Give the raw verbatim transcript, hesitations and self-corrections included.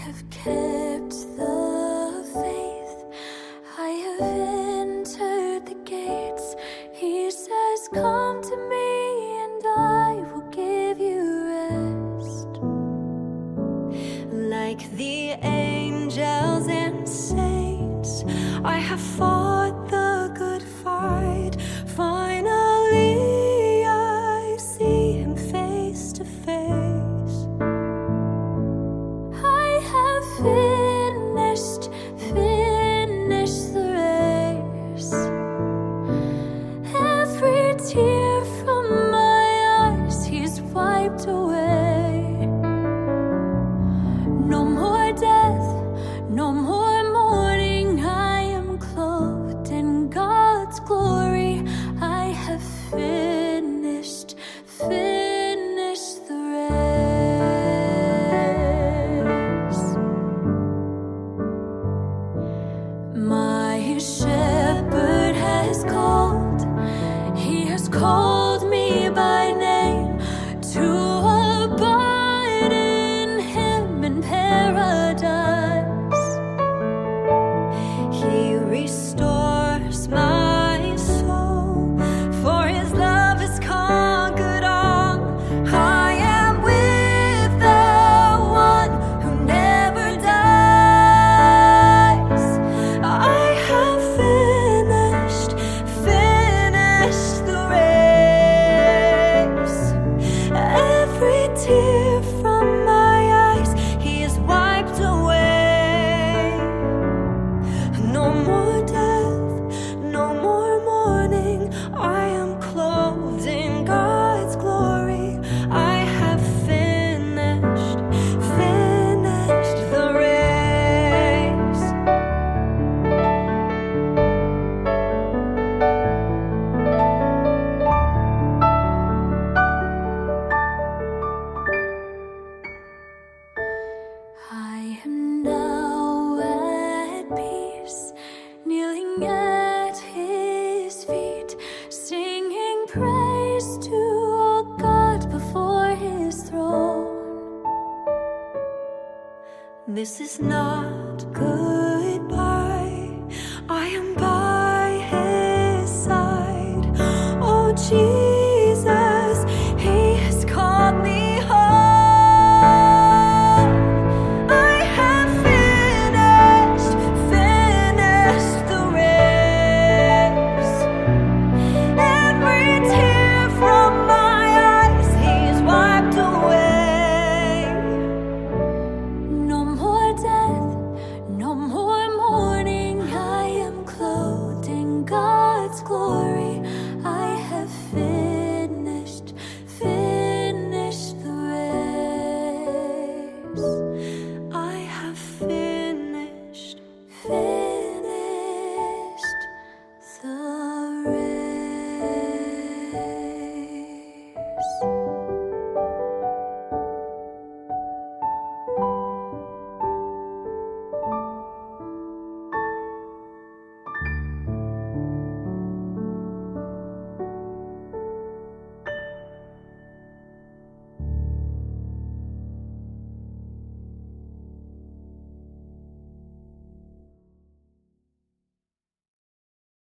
have kept the faith. I have entered the gates. He says, come to me and I will give you rest. Like the angels and saints, I have fought the good fight. Finally I see him face to face. I have finished, finished the race. Every tear from my eyes he's wiped away. No more death, no more mourning. I am clothed in God's glory. I have finished, finished the race. My shepherd has called, he has called me by name to abide in him in paradise. He restores my soul, for his love has conquered all. I am with the one who never dies. I have finished, finished the race. Every tear from my eyes he has wiped away. No more death, no more mourning. I am clothed in God's glory. I have finished, finished the race. I am now at peace, kneeling at his feet, singing praise to our God before his throne. This is not good